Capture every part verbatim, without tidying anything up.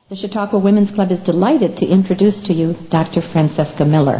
The Chautauqua Women's Club is delighted to introduce to you Doctor Francesca Miller.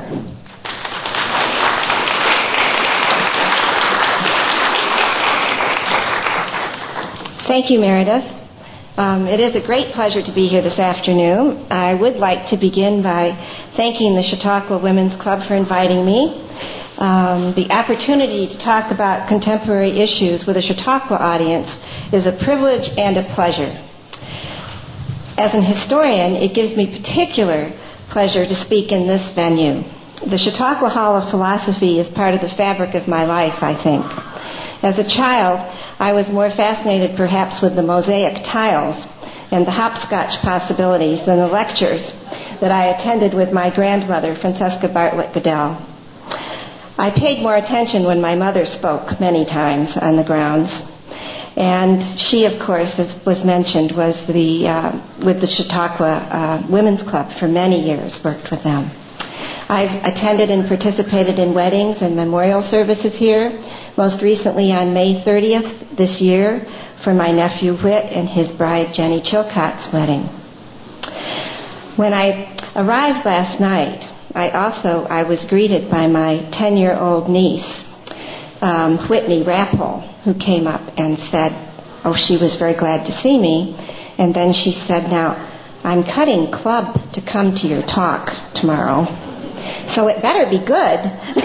Thank you, Meredith. Um, it is a great pleasure to be here this afternoon. I would like to begin by thanking the Chautauqua Women's Club for inviting me. Um, the opportunity to talk about contemporary issues with a Chautauqua audience is a privilege and a pleasure. As an historian, it gives me particular pleasure to speak in this venue. The Chautauqua Hall of Philosophy is part of the fabric of my life, I think. As a child, I was more fascinated perhaps with the mosaic tiles and the hopscotch possibilities than the lectures that I attended with my grandmother, Francesca Bartlett Goodell. I paid more attention when my mother spoke many times on the grounds. And she, of course, as was mentioned, was the uh, with the Chautauqua uh, Women's Club for many years, worked with them. I've attended and participated in weddings and memorial services here, most recently on May thirtieth this year for my nephew Whit and his bride Jenny Chilcott's wedding. When I arrived last night, I also I was greeted by my ten-year-old niece, um, Whitney Rappel, who came up and said, oh, she was very glad to see me. And then she said, now, I'm cutting club to come to your talk tomorrow, so it better be good.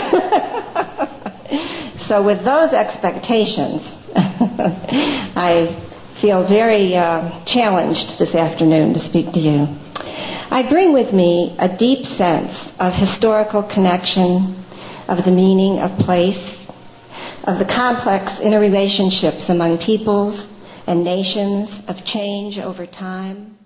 So with those expectations, I feel very uh, challenged this afternoon to speak to you. I bring with me a deep sense of historical connection, of the meaning of place, of the complex interrelationships among peoples and nations, of change over time,